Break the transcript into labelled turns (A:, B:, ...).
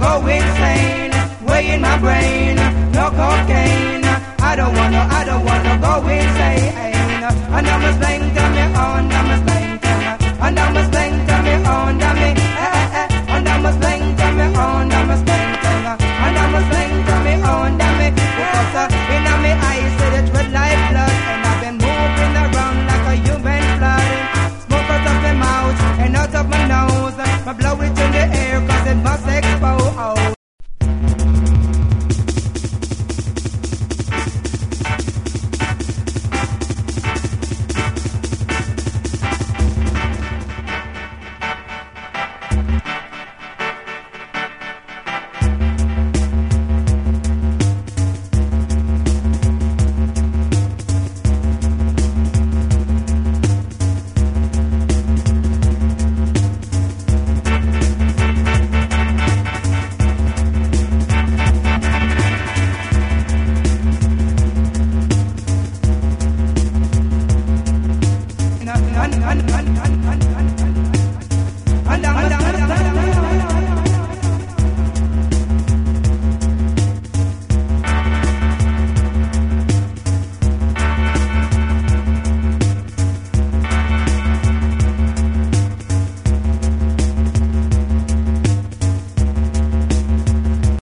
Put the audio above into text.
A: go insane. Way in my brain, no cocaine. I don't wanna go insane. And I'm a slang, tell me on, I'm a slang, and I'm a slang.